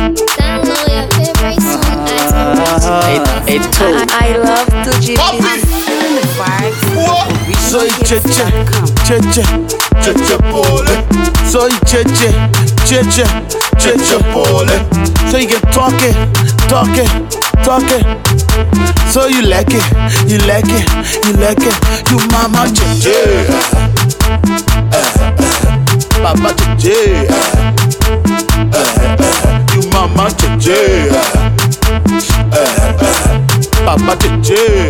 Download your favorite song at I love to give the vibes. Soy cheche pole. Soy cheche pole. So you get talking. So you like it. You mama cheche. Papa cheche. You mama cheche. Papa cheche.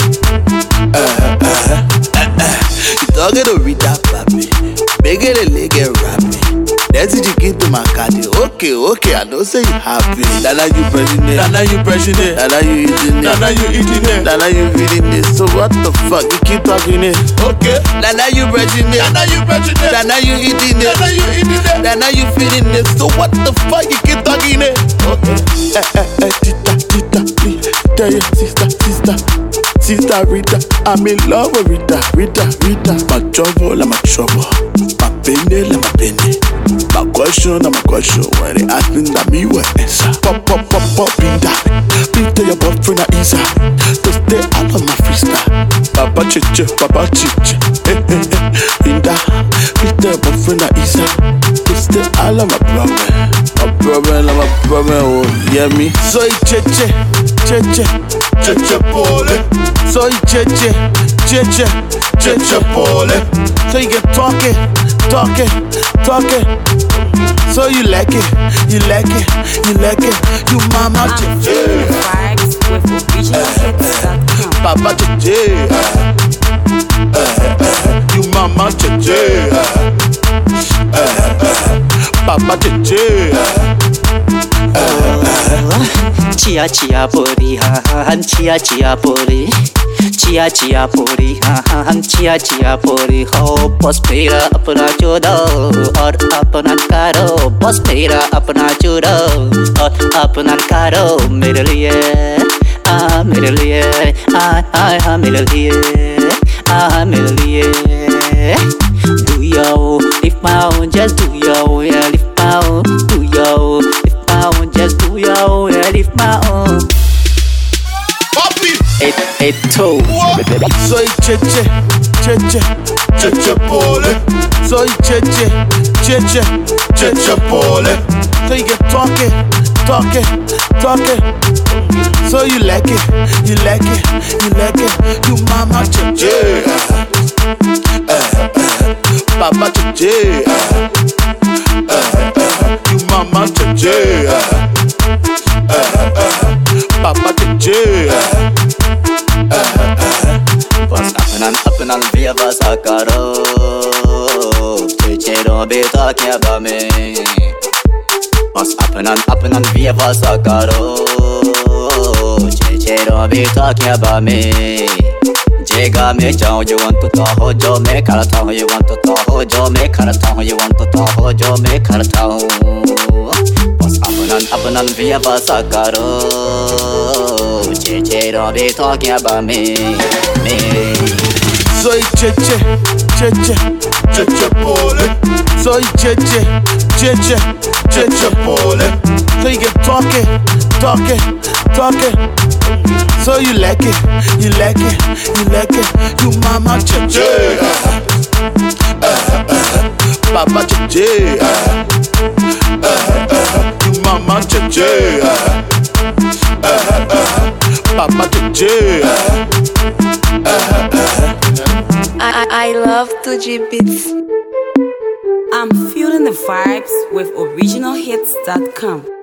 You talking to Rita, papi. Make it a leg and rap me. That's it, you get to my cardi. Okay, I know say you happy. Nana you pressing it. Nana you eating it. Nana you feeling it. So what the fuck? You keep talking it. Okay. Nana you pressing it. Nana you eating it. Nana you feeling it. So what the fuck? You keep talking it. Okay. Tita, tell your sister Rita, I'm in love with Rita. My trouble, I'm a trouble. My pain, I'm a pain. My question, I'm a question. When they ask me, that me what answer. Pop, Pinda. Peter, your boyfriend, Isa. To stay out of my freestyle. Papa chiche. Pinda. Peter, your boyfriend, Isa. To stay out of my problem. My problem, oh, yeah me. Soy cheche pole. Soy cheche pole. So you get talking. So you like it. You mama cheche. Vibes with originalhits.com. Papa cheche. You mama cheche. Papa cheche. Chia puri han chia puri chia puri han chia puri हो बस मेरा अपना चुनो और अपना करो बस मेरा अपना चुनो और अपना करो मेरे लिए मेरे लिए मेरे लिए do yo if my own just do yo yeah if my own do yo if my own just do yo yeah if my own It too. Soy cheche pole. Soy cheche pole. So you get talking. So you like it. You mama cheche. Papa cheche. You mama cheche. Papa cheche. अपना via vasa karo chero be talking about me bas अपना via vasa karo chero be talking about me jega me chao you want to talk ho jo me karta hu you want to talk ho jo me karta hu you want to talk ho jo me karta hu bas अपना via vasa karo chero be talking about me Soy cheche pole. Soy cheche pole. So you get talking. So you like it. You mama cheche. Papa cheche. You mama cheche. Papa cheche. I love 2G beats. I'm feeling the vibes with originalhits.com.